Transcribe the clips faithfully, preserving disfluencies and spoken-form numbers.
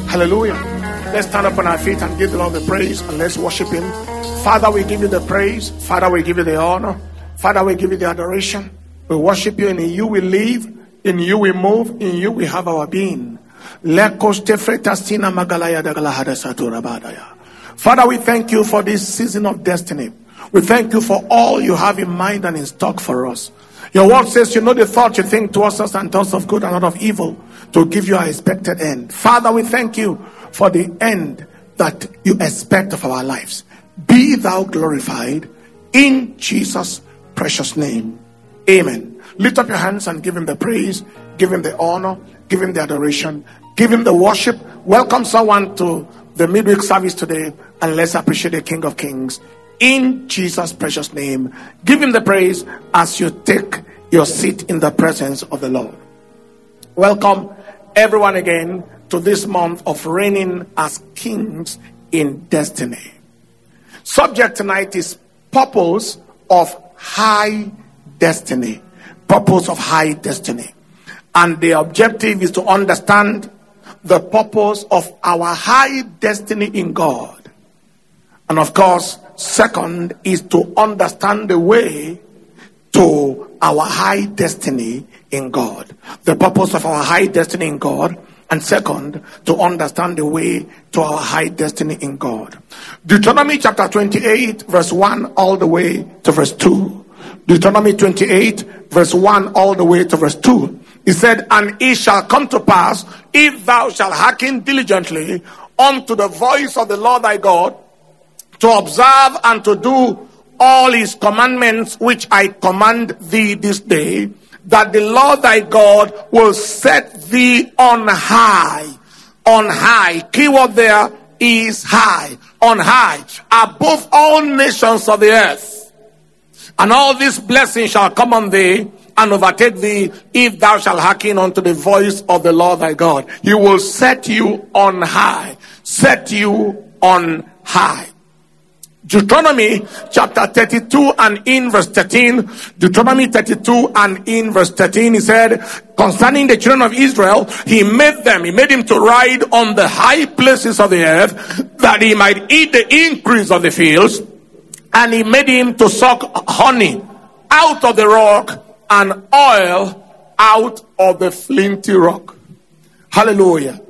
Hallelujah. Let's stand up on our feet and give the Lord the praise and let's worship Him. Father, we give you the praise. Father, we give you the honor. Father, we give you the adoration. We worship you, and in you we live, in you we move, in you we have our being. Father, we thank you for this season of destiny. We thank you for all you have in mind and in stock for us. Your word says you know the thoughts you think towards us and thoughts of good and not of evil, to give you our expected end. Father, we thank you for the end that you expect of our lives. Be thou glorified in Jesus' precious name. Amen. Lift up your hands and give him the praise, give him the honor, give him the adoration, give him the worship. Welcome someone to the midweek service today, and let's appreciate the King of Kings in Jesus' precious name. Give him the praise as you take your seat in the presence of the Lord. Welcome everyone again to this month of reigning as kings in destiny. Subject tonight is purpose of high destiny. Purpose of high destiny. And the objective is to understand the purpose of our high destiny in God. And of course, second is to understand the way to our high destiny in God. The purpose of our high destiny in God. And second, to understand the way to our high destiny in God. Deuteronomy chapter twenty-eight, verse one all the way to verse two. Deuteronomy twenty-eight, verse one all the way to verse two. He said, and it shall come to pass, if thou shalt hearken diligently unto the voice of the Lord thy God, to observe and to do all his commandments which I command thee this day, that the Lord thy God will set thee on high. On high. Keyword there is high. On high. Above all nations of the earth. And all these blessings shall come on thee and overtake thee, if thou shalt hearken unto the voice of the Lord thy God. He will set you on high. Set you on high. Deuteronomy chapter thirty-two and in verse thirteen. Deuteronomy thirty-two and in verse thirteen, he said, concerning the children of Israel, he made them, he made him to ride on the high places of the earth, that he might eat the increase of the fields, and he made him to suck honey out of the rock, and oil out of the flinty rock. Hallelujah.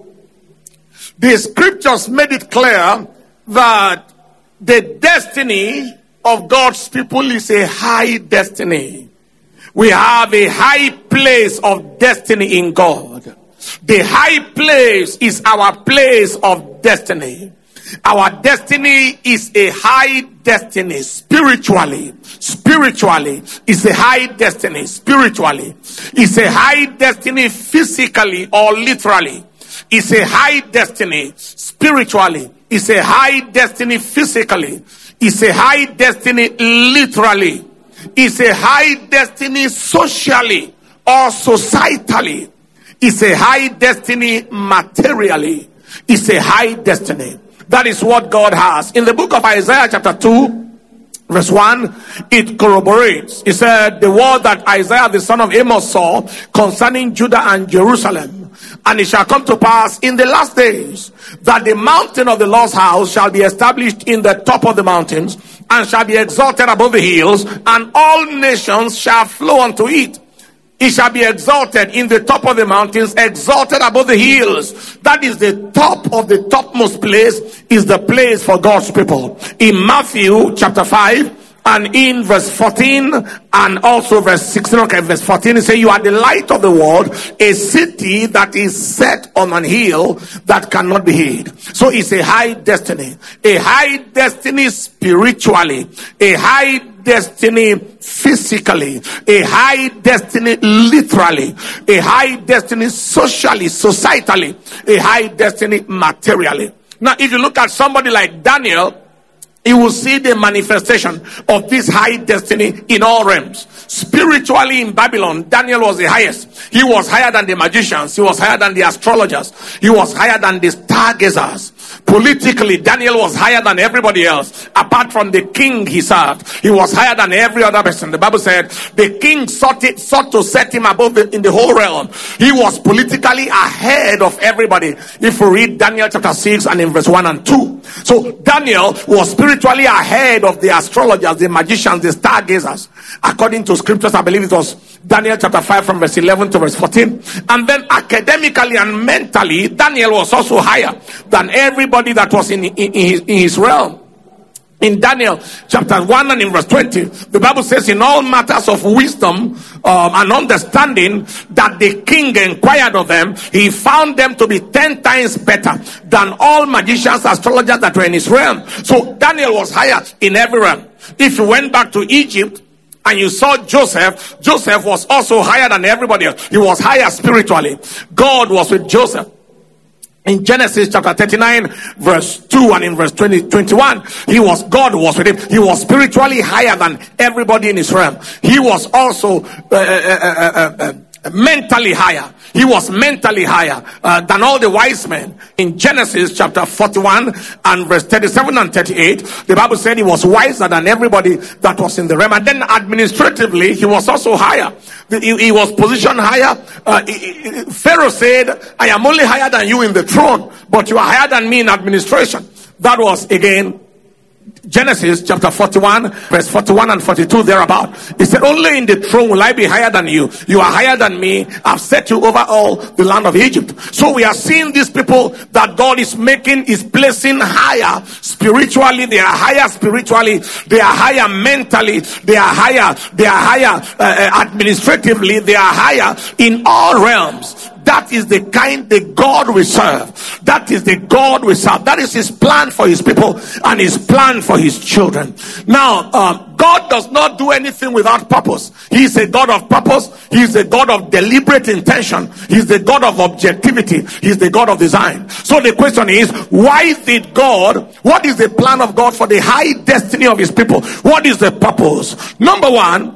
The scriptures made it clear that the destiny of God's people is a high destiny. We have a high place of destiny in God. The high place is our place of destiny. Our destiny is a high destiny spiritually. Spiritually is a high destiny spiritually. It's a high destiny physically or literally. It's a high destiny spiritually. It's a high destiny physically. It's a high destiny literally. It's a high destiny socially or societally. It's a high destiny materially. It's a high destiny. That is what God has. In the book of Isaiah chapter two, verse one, it corroborates. It said, the word that Isaiah the son of Amos saw concerning Judah and Jerusalem. And it shall come to pass in the last days that the mountain of the Lord's house shall be established in the top of the mountains, and shall be exalted above the hills, and all nations shall flow unto it. It shall be exalted in the top of the mountains, exalted above the hills. That is the top of the topmost place, is the place for God's people. In Matthew chapter five, and in verse fourteen, and also verse sixteen, okay, verse fourteen, it says, you are the light of the world, a city that is set on an hill that cannot be hid. So it's a high destiny. A high destiny spiritually. A high destiny physically. A high destiny literally. A high destiny socially, societally. A high destiny materially. Now, if you look at somebody like Daniel, you will see the manifestation of this high destiny in all realms. Spiritually in Babylon, Daniel was the highest. He was higher than the magicians. He was higher than the astrologers. He was higher than the stargazers. Politically, Daniel was higher than everybody else. Apart from the king he served, he was higher than every other person. The Bible said the king sought, it, sought to set him above the, in the whole realm. He was politically ahead of everybody. If we read Daniel chapter six and in verse one and two. So Daniel was spiritually ahead of the astrologers, the magicians, the stargazers. According to scriptures, I believe it was Daniel chapter five from verse eleven to verse fourteen. And then academically and mentally, Daniel was also higher than everybody that was in, in, in, his, in his realm. In Daniel chapter one and in verse twenty, the Bible says, in all matters of wisdom um, and understanding that the king inquired of them, he found them to be ten times better than all magicians, astrologers that were in his realm. So Daniel was higher in every realm. If you went back to Egypt and you saw Joseph, Joseph was also higher than everybody else. He was higher spiritually. God was with Joseph. In Genesis chapter thirty-nine, verse two and in verse twenty, twenty-one, he was, God was with him. He was spiritually higher than everybody in his realm. He was also uh, uh, uh, uh, uh, mentally higher. He was mentally higher uh, than all the wise men. In Genesis chapter forty-one and verse thirty-seven and thirty-eight, the Bible said he was wiser than everybody that was in the realm. And then administratively, he was also higher. He, he was positioned higher. Uh, he, he, Pharaoh said, I am only higher than you in the throne, but you are higher than me in administration. That was again Genesis chapter forty-one, verse forty-one and forty-two, thereabout. He said, only in the throne will I be higher than you. You are higher than me. I've set you over all the land of Egypt. So we are seeing these people that God is making, is placing higher spiritually. They are higher spiritually. They are higher mentally. They are higher. They are higher uh, administratively. They are higher in all realms. That is the kind, the God we serve. That is the God we serve. That is his plan for his people and his plan for his children. Now, um, God does not do anything without purpose. He is a God of purpose. He is a God of deliberate intention. He is the God of objectivity. He is the God of design. So the question is, why did God, what is the plan of God for the high destiny of his people? What is the purpose? Number one,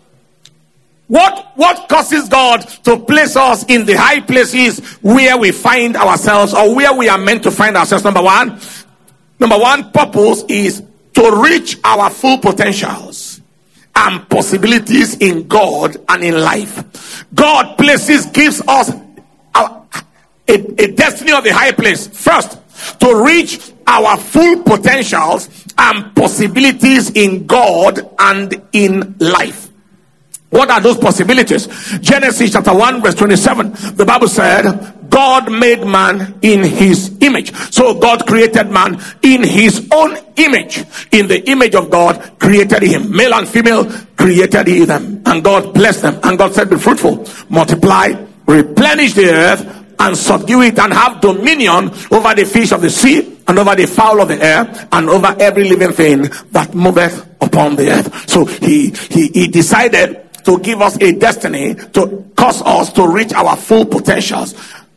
What what causes God to place us in the high places where we find ourselves, or where we are meant to find ourselves? Number one, number one purpose is to reach our full potentials and possibilities in God and in life. God places, gives us a, a, a destiny of the high place. First, to reach our full potentials and possibilities in God and in life. What are those possibilities? Genesis chapter one verse twenty-seven, the Bible said, God made man in his image. So God created man in his own image. In the image of God created him. Male and female created he them. And God blessed them. And God said, be fruitful, multiply, replenish the earth, and subdue it, and have dominion over the fish of the sea, and over the fowl of the air, and over every living thing that moveth upon the earth. So he, he, he decided to give us a destiny to cause us to reach our full potentials.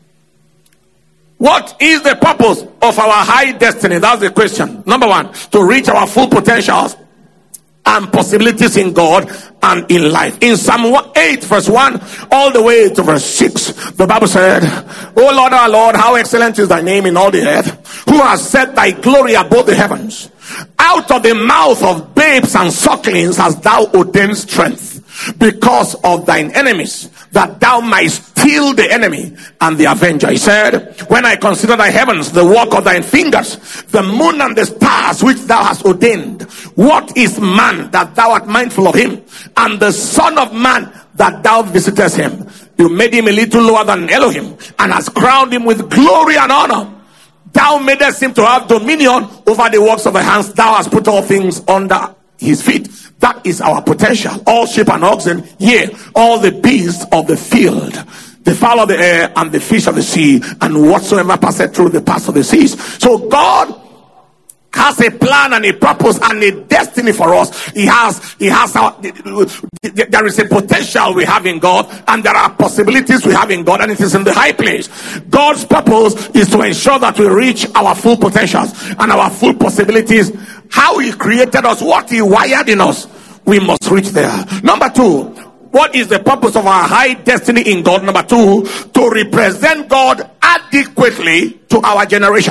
What is the purpose of our high destiny? That's the question. Number one, to reach our full potentials and possibilities in God and in life. In Psalm eight verse one all the way to verse six, the Bible said, O Lord, our Lord, how excellent is thy name in all the earth, who has set thy glory above the heavens. Out of the mouth of babes and sucklings hast thou ordained strength, because of thine enemies, that thou mightst steal the enemy and the avenger. He said, when I consider thy heavens, the work of thine fingers, the moon and the stars which thou hast ordained, what is man that thou art mindful of him, and the son of man that thou visitest him? You made him a little lower than Elohim, and hast crowned him with glory and honor. Thou madest him to have dominion over the works of thy hands. Thou hast put all things under his feet. That is our potential. All sheep and oxen, yea, all the beasts of the field, the fowl of the air, and the fish of the sea, and whatsoever passeth through the paths of the seas. So God has a plan and a purpose and a destiny for us. He has, he has our, there is a potential we have in God, and there are possibilities we have in God, and it is in the high place. God's purpose is to ensure that we reach our full potentials and our full possibilities. How he created us, what he wired in us, we must reach there. Number two, what is the purpose of our high destiny in God? Number two, to represent God adequately to our generation.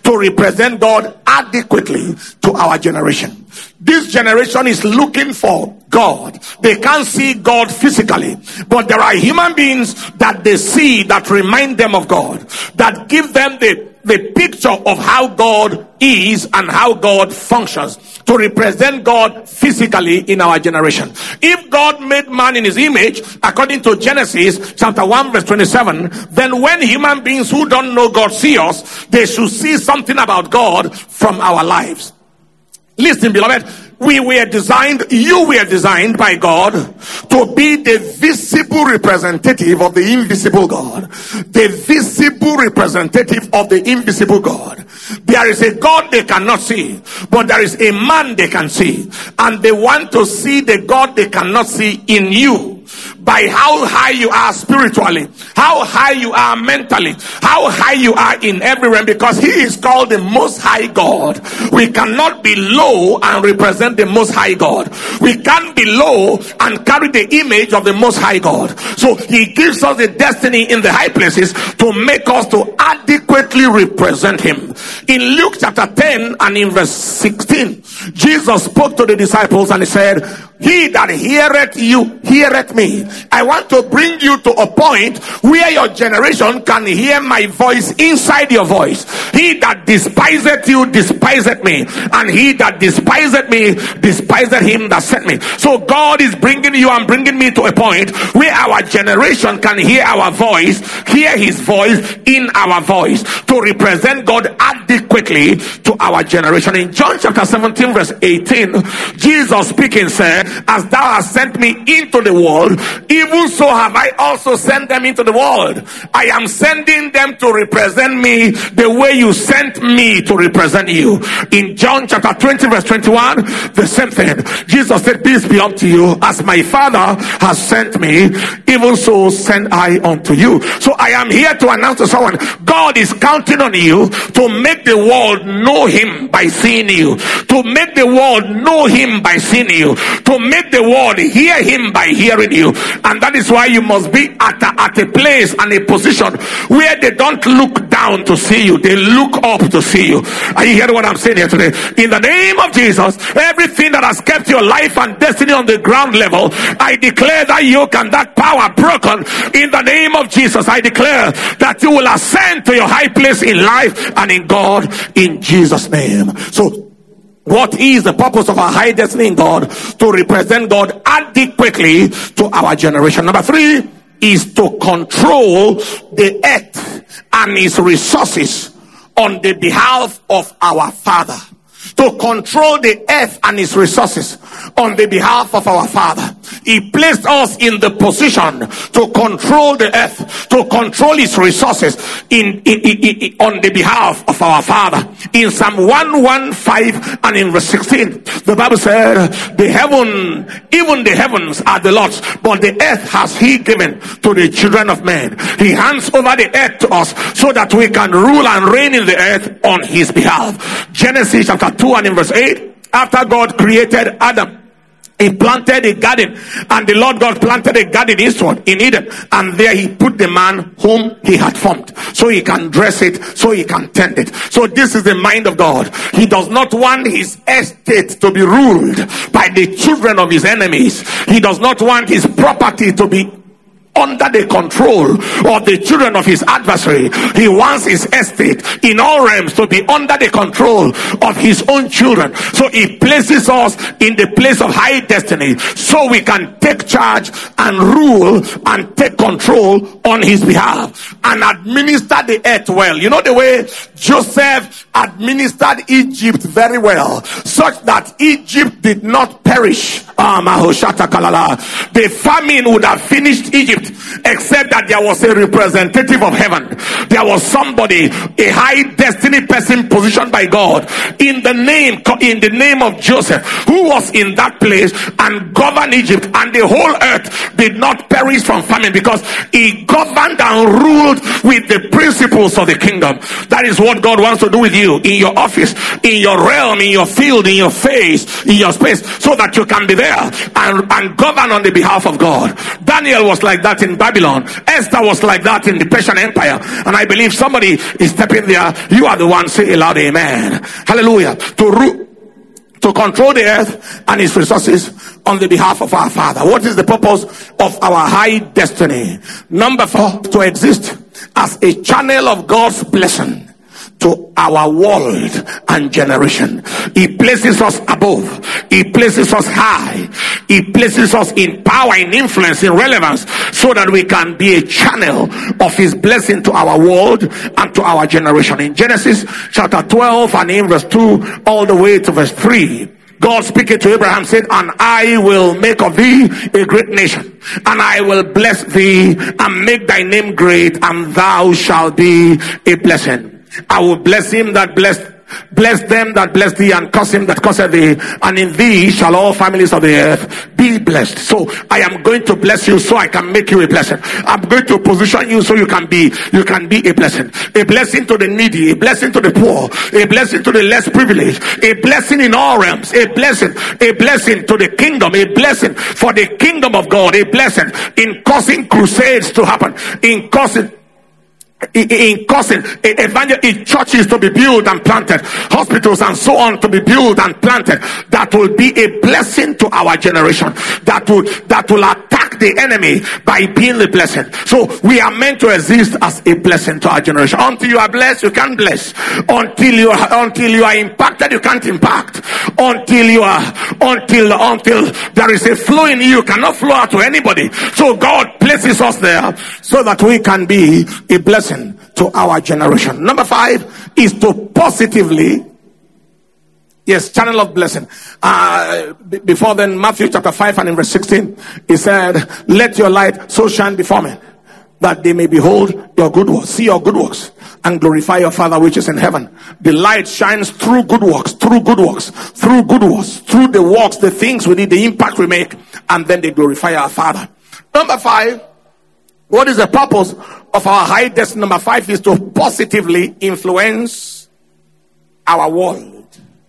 to represent God adequately to our generation. This generation is looking for God. They can't see God physically, but there are human beings that they see that remind them of God, that give them the the picture of how God is and how God functions, to represent God physically in our generation. If God made man in his image, according to Genesis chapter one verse twenty-seven, then when human beings who don't know God see us, they should see something about God from our lives. Listen, beloved, we were designed, you were designed by God to be the visible representative of the invisible God. The visible representative of the invisible God. There is a God they cannot see, but there is a man they can see. And they want to see the God they cannot see in you. By how high you are spiritually, how high you are mentally, how high you are in every realm, because he is called the Most High God. We cannot be low and represent the Most High God. We can't be low and carry the image of the Most High God. So he gives us the destiny in the high places to make us to adequately represent him. In Luke chapter ten and in verse sixteen, Jesus spoke to the disciples and he said, he that heareth you, heareth me. I want to bring you to a point where your generation can hear my voice inside your voice. He that despiseth you, despiseth me. And he that despiseth me, despiseth him that sent me. So God is bringing you and bringing me to a point where our generation can hear our voice, hear his voice in our voice, to represent God adequately to our generation. In John chapter seventeen verse eighteen, Jesus speaking said, as thou hast sent me into the world, even so have I also sent them into the world. I am sending them to represent me the way you sent me to represent you. In John chapter twenty verse twenty-one, the same thing. Jesus said, peace be unto you. As my Father has sent me, even so send I unto you. So I am here to announce to someone, God is counting on you to make the world know him by seeing you, to make the world know him by seeing you, to make the world hear him by hearing you. And that is why you must be at a, at a place and a position where they don't look down to see you, they look up to see you. Are you hearing what I'm saying here today? In the name of Jesus, everything that has kept your life and destiny on the ground level, I declare that yoke and that power broken in the name of Jesus. I declare that you will ascend to your high place in life and in God in Jesus' name. So what is the purpose of our high destiny in God? To represent God adequately to our generation. Number three is to control the earth and its resources on the behalf of our Father. To control the earth and its resources on the behalf of our Father. He placed us in the position to control the earth, to control its resources in, in, in, in on the behalf of our Father. In Psalm one fifteen and in verse sixteen, the Bible said, the heaven, even the heavens are the Lord's, but the earth has he given to the children of men. He hands over the earth to us so that we can rule and reign in the earth on his behalf. Genesis chapter two and in verse eight, after God created Adam, he planted a garden, and the Lord God planted a garden eastward in Eden, and there he put the man whom he had formed, so he can dress it, so he can tend it. So this is the mind of God. He does not want his estate to be ruled by the children of his enemies. He does not want his property to be under the control of the children of his adversary. He wants his estate in all realms to be under the control of his own children. So he places us in the place of high destiny so we can take charge and rule and take control on his behalf and administer the earth well. You know the way Joseph administered Egypt very well, such that Egypt did not perish. The famine would have finished Egypt, except that there was a representative of heaven. There was somebody, a high destiny person positioned by God in the name in the name of Joseph, who was in that place and governed Egypt, and the whole earth did not perish from famine because he governed and ruled with the principles of the kingdom. That is what God wants to do with you in your office, in your realm, in your field, in your face, in your space, so that you can be there and, and govern on the behalf of God. Daniel was like that. that in Babylon. Esther was like that in the Persian Empire. And I believe somebody is stepping there. You are the one. Say aloud, amen. Hallelujah. To root. To control the earth and its resources on the behalf of our Father. What is the purpose of our high destiny? Number four, to exist as a channel of God's blessing to our world and generation. He places us above. He places us high. He places us in power, in influence, in relevance, so that we can be a channel of his blessing to our world and to our generation. In Genesis chapter twelve and in verse two all the way to verse three, God speaking to Abraham said, and I will make of thee a great nation, and I will bless thee and make thy name great, and thou shalt be a blessing. I will bless him that blessed, bless them that bless thee, and curse him that curseth thee, and in thee shall all families of the earth be blessed. So I am going to bless you so I can make you a blessing. I'm going to position you so you can be, you can be a blessing. A blessing to the needy, a blessing to the poor, a blessing to the less privileged, a blessing in all realms, a blessing, a blessing to the kingdom, a blessing for the kingdom of God, a blessing in causing crusades to happen, in causing In, in causing evangel in churches to be built and planted, hospitals and so on to be built and planted, that will be a blessing to our generation, that will that will attack the enemy by being a blessing. So we are meant to exist as a blessing to our generation. Until you are blessed, you can't bless. Until you are until you are impacted, you can't impact. Until you are until until there is a flow in you, you cannot flow out to anybody. So God places us there so that we can be a blessing to our generation. Number five is to positively, yes, channel of blessing. Uh, b- before then, Matthew chapter five and in verse sixteen, he said, let your light so shine before men, that they may behold your good works, see your good works, and glorify your Father which is in heaven. The light shines through good works, through good works, through good works, through the works, the things we need, the impact we make, and then they glorify our Father. Number five, what is the purpose of our high destiny? Number five is to positively influence our world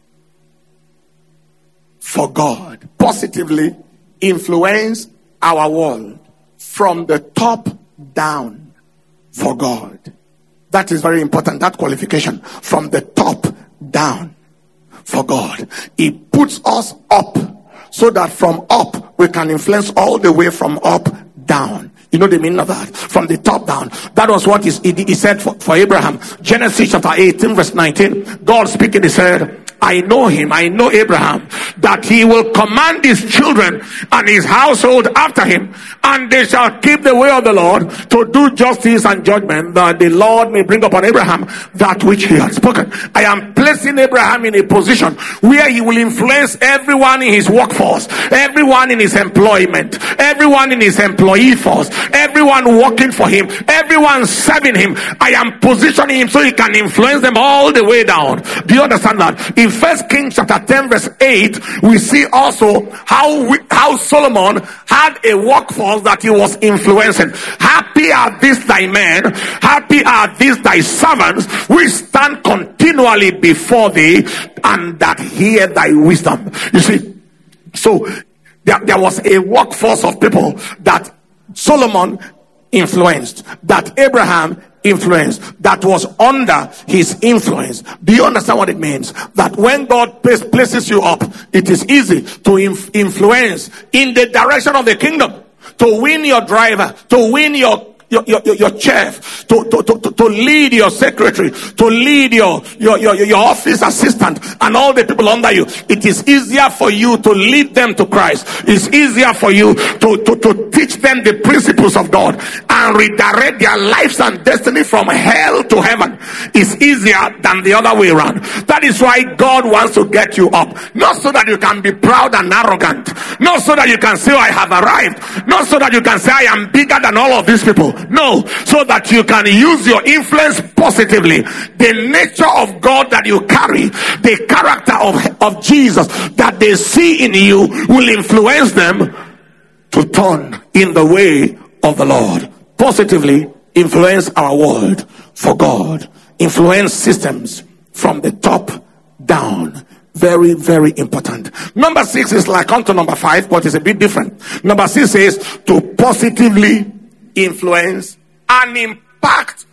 for God. Positively influence our world from the top down for God. That is very important, that qualification. From the top down for God. He puts us up so that from up we can influence all the way from up down. You know the meaning of that? From the top down. That was what he, he said for, for Abraham. Genesis chapter eighteen verse nineteen. God speaking, he said, I know him, I know Abraham, that he will command his children and his household after him, and they shall keep the way of the Lord to do justice and judgment, that the Lord may bring upon Abraham that which he had spoken. I am placing Abraham in a position where he will influence everyone in his workforce, everyone in his employment, everyone in his employee force, everyone working for him, everyone serving him. I am positioning him so he can influence them all the way down. Do you understand that? In First Kings chapter ten verse eight, we see also how we, how Solomon had a workforce that he was influencing. Happy are these thy men, happy are these thy servants, which stand continually before thee, and that hear thy wisdom. You see, so there, there was a workforce of people that Solomon influenced, that Abraham influence, that was under his influence. Do you understand what it means? That when God places you up, it is easy to inf- influence in the direction of the kingdom, to win your driver, to win your Your, your, your chef, to, to, to, to lead your secretary, to lead your, your, your, your office assistant and all the people under you. It is easier for you to lead them to Christ. It's easier for you to, to, to teach them the principles of God and redirect their lives and destiny from hell to heaven. It's easier than the other way around. That is why God wants to get you up. Not so that you can be proud and arrogant. Not so that you can say, oh, I have arrived. Not so that you can say, I am bigger than all of these people. No, so that you can use your influence positively. The nature of God that you carry, the character of, of Jesus that they see in you, will influence them to turn in the way of the Lord. Positively influence our world for God. Influence systems from the top down. Very, very important. Number six is like unto number five, but it's a bit different. Number six says to positively influence, and impact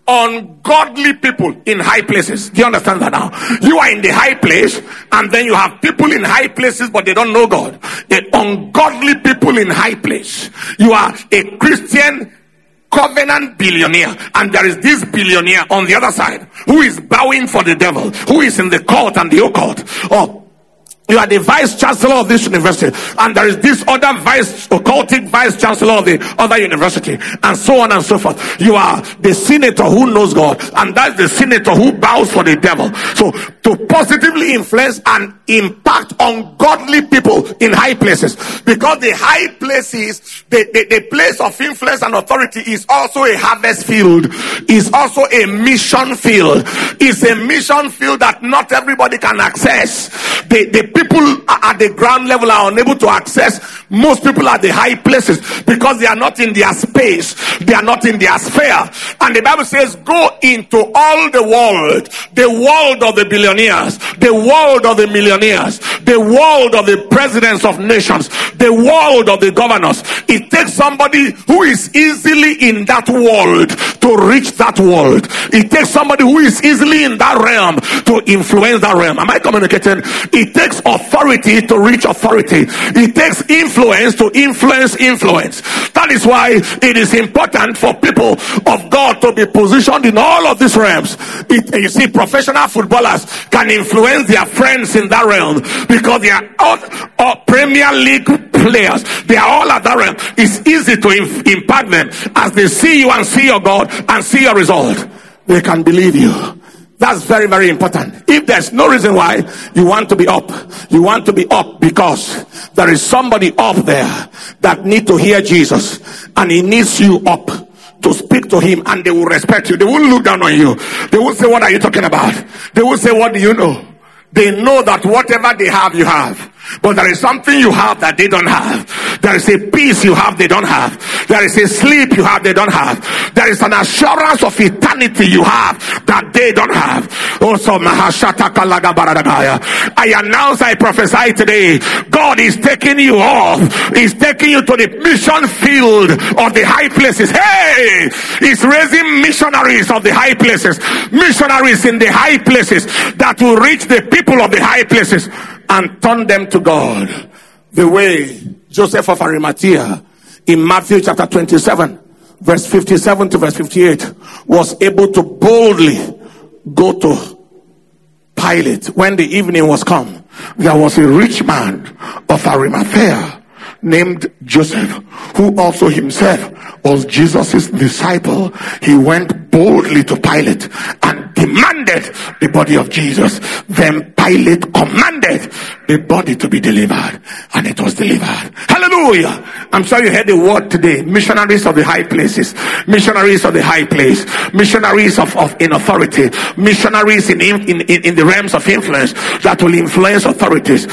on godly people in high places. Do you understand that now? You are in the high place, and then you have people in high places, but they don't know God. The ungodly people in high place. You are a Christian covenant billionaire, and there is this billionaire on the other side who is bowing for the devil, who is in the court and the occult. Oh, you are the vice chancellor of this university, and there is this other vice occultic vice chancellor of the other university, and so on and so forth. You are the senator who knows God, and that's the senator who bows for the devil. So to positively influence and impact on godly people in high places, because the high places, the, the, the place of influence and authority is also a harvest field, is also a mission field. It's a mission field that not everybody can access. The, the people at the ground level are unable to access most people at the high places because they are not in their space, they are not in their sphere. And the Bible says, go into all the world, the world of the billionaires, the world of the millionaires, the world of the presidents of nations, the world of the governors. It takes somebody who is easily in that world to reach that world. It takes somebody who is easily in that realm to influence that realm. Am I communicating? It takes authority to reach authority. It takes influence to influence influence. That is why it is important for people of God to be positioned in all of these realms. It, you see, professional footballers can influence their friends in that realm because they are all, all Premier League players. They are all at that realm. It's easy to inf- impact them as they see you and see your God and see your result. They can believe you. That's very, very important. If there's no reason why you want to be up, you want to be up because there is somebody up there that needs to hear Jesus, and he needs you up to speak to him, and they will respect you. They won't look down on you. They won't say, what are you talking about? They will say, what do you know? They know that whatever they have, you have. But there is something you have that they don't have. There is a peace you have they don't have. There is a sleep you have they don't have. There is an assurance of eternity you have that they don't have. Also, I announce, I prophesy today, God is taking you off. He's taking you to the mission field of the high places. Hey! He's raising missionaries of the high places. Missionaries in the high places that will reach the people of the high places and turn them to God. The way Joseph of Arimathea in Matthew chapter twenty-seven verse fifty-seven to verse fifty-eight was able to boldly go to Pilate when the evening was come. There was a rich man of Arimathea named Joseph, who also himself was Jesus' disciple. He went boldly to Pilate and demanded the body of Jesus. Then Pilate commanded the body to be delivered, and it was delivered. Hallelujah. I'm sure you heard the word today. Missionaries of the high places, missionaries of the high place, missionaries of, of in authority, missionaries in, in, in, in the realms of influence that will influence authorities.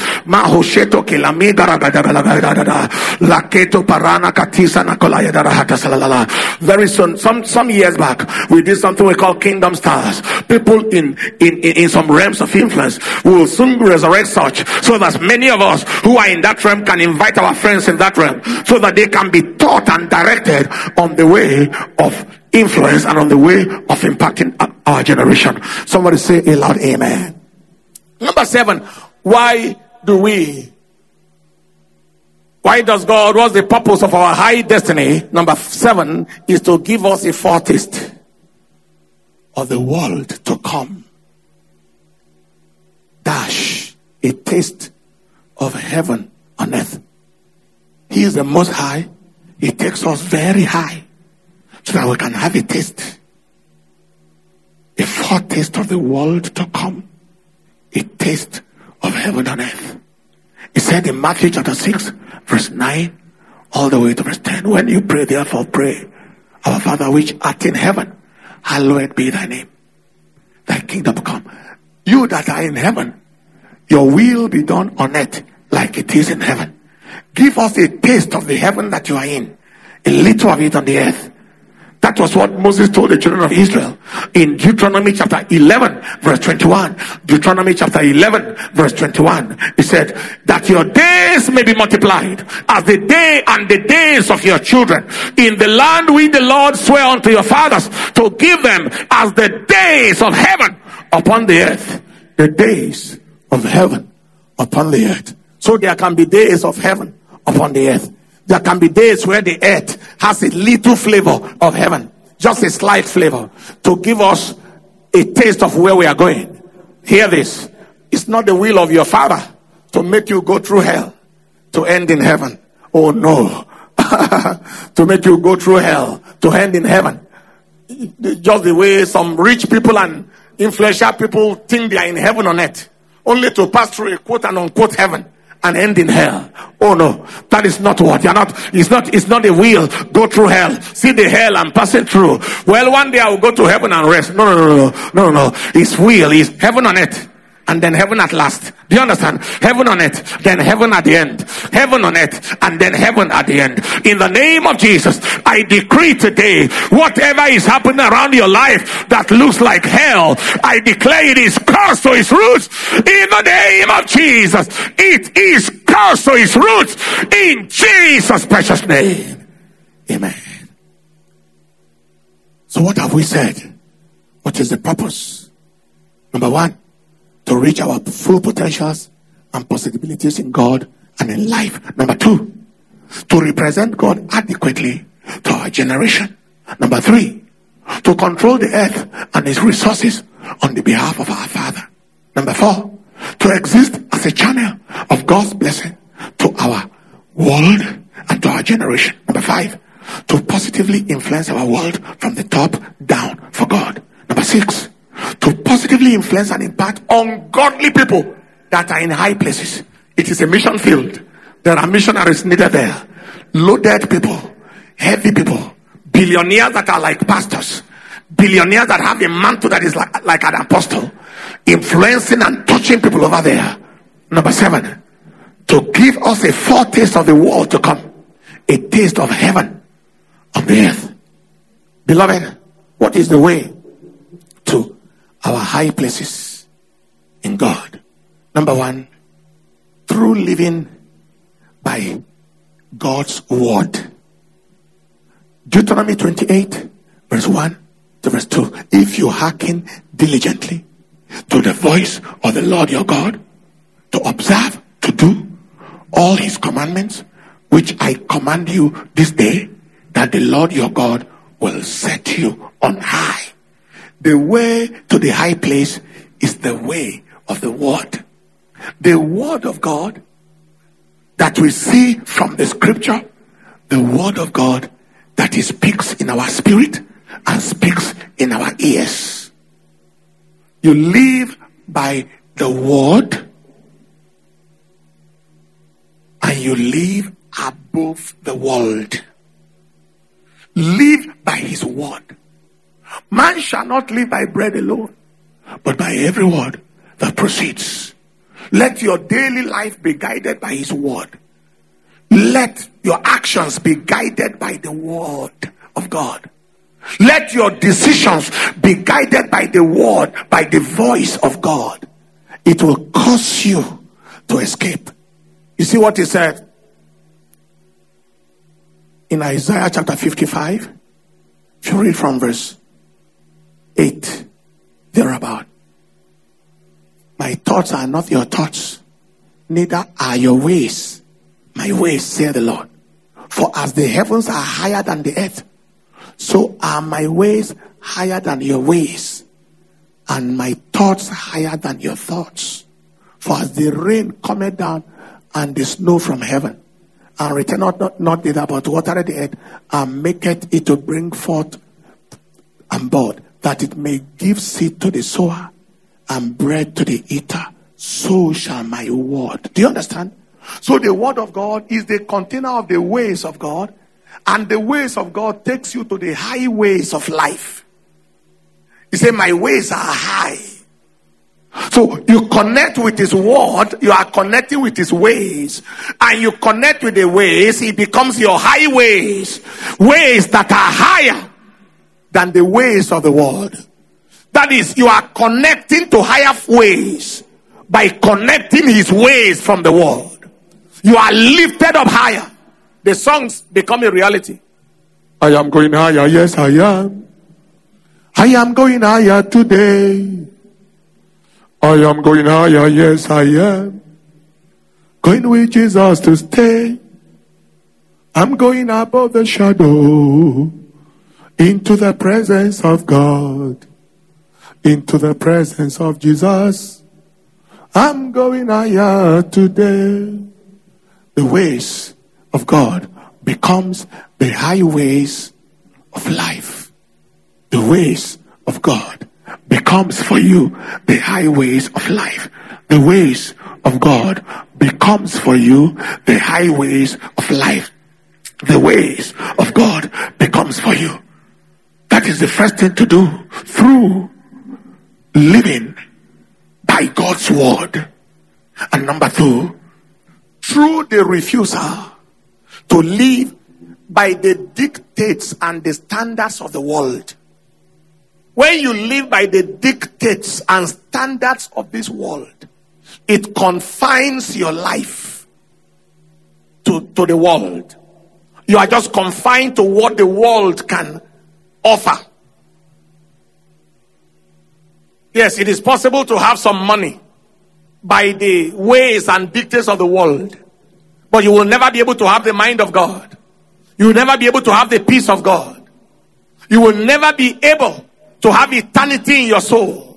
Very soon, some, some years back, we did something we call Kingdom Stars. People in, in, in, in some realms of influence will soon resurrect such, so that many of us who are in that realm can invite our friends in that realm, so that they can be taught and directed on the way of influence and on the way of impacting our generation. Somebody say a loud amen. Number seven, why do we Why does God, what's the purpose of our high destiny? Number seven is to give us a foretaste of the world to come. Dash, a taste of heaven on earth. He is the most high. He takes us very high so that we can have a taste. A foretaste of the world to come. A taste of heaven on earth. He said in Matthew chapter six, verse nine, all the way to verse ten, when you pray, therefore pray, our Father which art in heaven, hallowed be thy name. Thy kingdom come. You that are in heaven, your will be done on earth like it is in heaven. Give us a taste of the heaven that you are in. A little of it on the earth. That was what Moses told the children of Israel in Deuteronomy chapter eleven, verse twenty-one. Deuteronomy chapter eleven, verse twenty-one. He said that your days may be multiplied as the day and the days of your children in the land which the Lord sware unto your fathers to give them, as the days of heaven upon the earth. The days of heaven upon the earth. So there can be days of heaven upon the earth. There can be days where the earth has a little flavor of heaven, just a slight flavor, to give us a taste of where we are going. Hear this. It's not the will of your Father to make you go through hell to end in heaven. Oh no. To make you go through hell to end in heaven. Just the way some rich people and influential people think they are in heaven on earth, only to pass through a quote and unquote heaven and end in hell. Oh no, that is not what you're not. It's not. It's not a will. Go through hell. See the hell I'm passing through. Well, one day I will go to heaven and rest. No, no, no, no, no, no. His will is heaven on earth, and then heaven at last. Do you understand? Heaven on earth, then heaven at the end. Heaven on earth, and then heaven at the end. In the name of Jesus, I decree today, whatever is happening around your life that looks like hell, I declare it is cursed to its roots. In the name of Jesus, it is cursed to its roots. In Jesus' precious name. Amen. So what have we said? What is the purpose? Number one, to reach our full potentials and possibilities in God and in life. Number two, to represent God adequately to our generation. Number three, to control the earth and its resources on the behalf of our Father. Number four, to exist as a channel of God's blessing to our world and to our generation. Number five, to positively influence our world from the top down for God. Number six, to positively influence and impact ungodly people that are in high places. It is a mission field. There are missionaries needed there. Loaded people, heavy people, billionaires that are like pastors, billionaires that have a mantle that is like, like an apostle, influencing and touching people over there. Number seven, to give us a foretaste of the world to come, a taste of heaven on the earth. Beloved, what is the way to our high places in God? Number one, through living by God's word. Deuteronomy twenty-eight, verse one to verse two. If you hearken diligently to the voice of the Lord your God, to observe, to do all his commandments, which I command you this day, that the Lord your God will set you on high. The way to the high place is the way of the word. The word of God that we see from the scripture, the word of God that he speaks in our spirit and speaks in our ears. You live by the word and you live above the world. Live by his word. Man shall not live by bread alone, but by every word that proceeds. Let your daily life be guided by his word. Let your actions be guided by the word of God. Let your decisions be guided by the word, by the voice of God. It will cause you to escape. You see what he said in Isaiah chapter fifty-five? If you read from verse eight, thereabout. My thoughts are not your thoughts, neither are your ways my ways, saith the Lord. For as the heavens are higher than the earth, so are my ways higher than your ways, and my thoughts higher than your thoughts. For as the rain cometh down and the snow from heaven, and returneth not, not thither, but watereth the earth, and maketh it to bring forth and bud, that it may give seed to the sower and bread to the eater, so shall my word. Do you understand? So the word of God is the container of the ways of God, and the ways of God takes you to the high ways of life. He said, my ways are high. So you connect with his word, you are connecting with his ways, and you connect with the ways, it becomes your high ways, ways that are higher than the ways of the world. That is, you are connecting to higher ways by connecting his ways from the world. You are lifted up higher. The songs become a reality. I am going higher, yes I am. I am going higher today. I am going higher, yes I am. Going with Jesus to stay. I'm going above the shadow into the presence of God. Into the presence of Jesus. I'm going higher today. The ways of God becomes the highways of life. The ways of God becomes for you the highways of life. The ways of God becomes for you the highways of life. The ways of God becomes for you. That is the first thing to do through living by God's word. And number two, through the refusal to live by the dictates and the standards of the world. When you live by the dictates and standards of this world, it confines your life to, to the world. You are just confined to what the world can offer. Yes, it is possible to have some money by the ways and dictates of the world, but you will never be able to have the mind of God. You will never be able to have the peace of God. You will never be able to have eternity in your soul.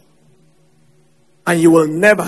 And you will never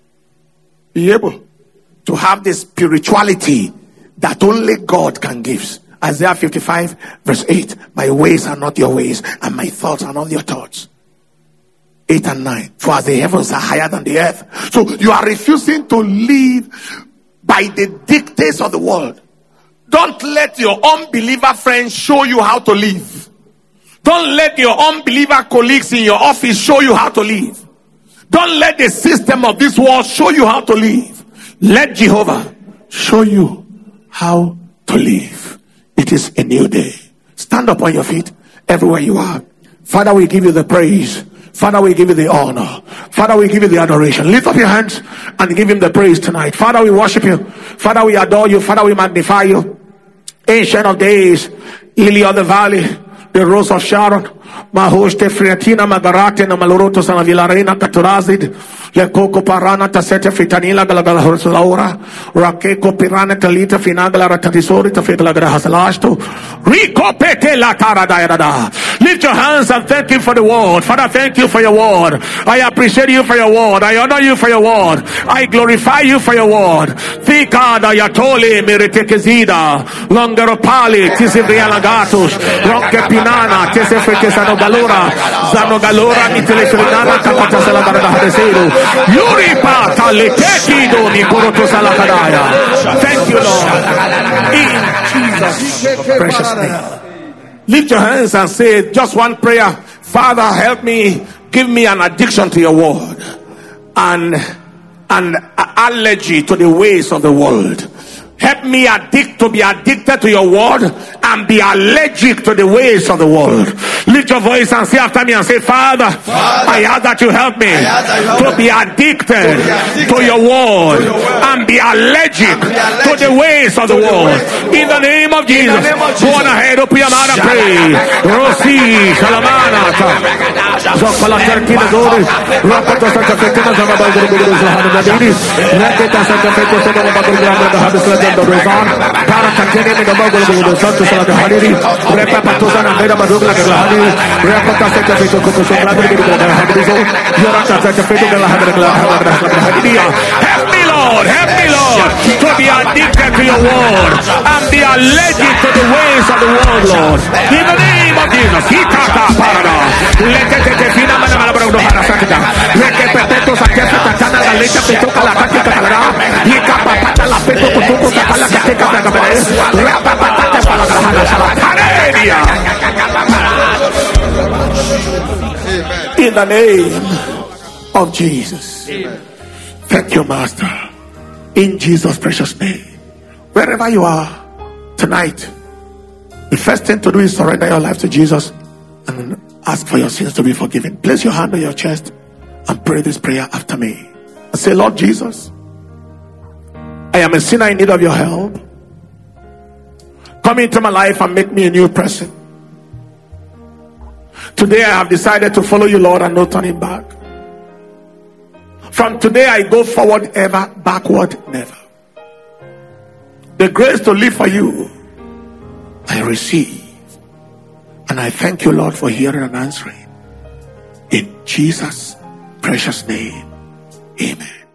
be able to have the spirituality that only God can give. Isaiah fifty-five verse eight. My ways are not your ways, and my thoughts are not your thoughts. eight and nine. For as the heavens are higher than the earth. So you are refusing to live by the dictates of the world. Don't let your unbeliever friends show you how to live. Don't let your unbeliever colleagues in your office show you how to live. Don't let the system of this world show you how to live. Let Jehovah show you how to live. It is a new day. Stand up on your feet everywhere you are. Father, we give you the praise. Father, we give you the honor. Father, we give you the adoration. Lift up your hands and give him the praise tonight. Father, we worship you. Father, we adore you. Father, we magnify you. Ancient of days, lily of the valley, the rose of Sharon, Mahoste Friatina Magarate na Maloroto Sana Vilarena Caturazid, Le Coco Parana Tasete Fritanila Galagala Horsalaura, Rakeco Pirana Talita Finagala Ratatisori Tafigla Hasalasto, Rico Pete La Taradayada. Lift your hands and thank him for the word. Father, thank you for your word. I appreciate you for your word. I honor you for your word. I glorify you for your word. Ficada Yatoli Meritekezida, Longaropali, Tisibrialagatus, Ronke Pinana, Tesefretesano Galora, Zano Galora, Nitelefrenana, Capata Salabarada Hadesero, Yuripa, Taletekido, Nikoroto Salakadaya. Thank you, Lord. In Jesus' precious name. Lift your hands and say just one prayer. Father, help me, give me an addiction to your word and an allergy to the ways of the world. Help me addict to be addicted to your word and be allergic to the ways of the world. Lift your voice and say after me and say, Father, Father I ask that you help me you help to be addicted to, be addicted to your word to and be allergic, and be allergic to the ways of the world. In the name of Jesus, go on ahead, open your mouth and pray. Rosi, Salamanata, Zokala Tertina Gori, Rapata Santa Fetina Zamabaguru Zahanadini, Raketa Santa Fetina Zamabaguru the Rezon, Paratakene, the Mogul, the Santo Salada Hadiri, Repapatosana, Meda Madugla, the Hadi, Repata Secretary of the Hadizo, Yorata Secretary of the Hadidia. Help me, Lord, help me, Lord, to be addicted to your word and be allergic to the ways of the world, Lord. In the name of Jesus, Hitaka Parada, let it take a phenomenon of the Harasaka, let it Peto Saketa Katana, Leta Petoka La Katika, Hikapata La Peto. In the name of Jesus. Amen. Thank you, Master. In Jesus' precious name. Wherever you are tonight, the first thing to do is surrender your life to Jesus and ask for your sins to be forgiven. Place your hand on your chest and pray this prayer after me. And say, Lord Jesus, I am a sinner in need of your help. Come into my life and make me a new person. Today I have decided to follow you, Lord, and no turning back. From today I go forward ever, backward never. The grace to live for you I receive. And I thank you, Lord, for hearing and answering. In Jesus' precious name, amen.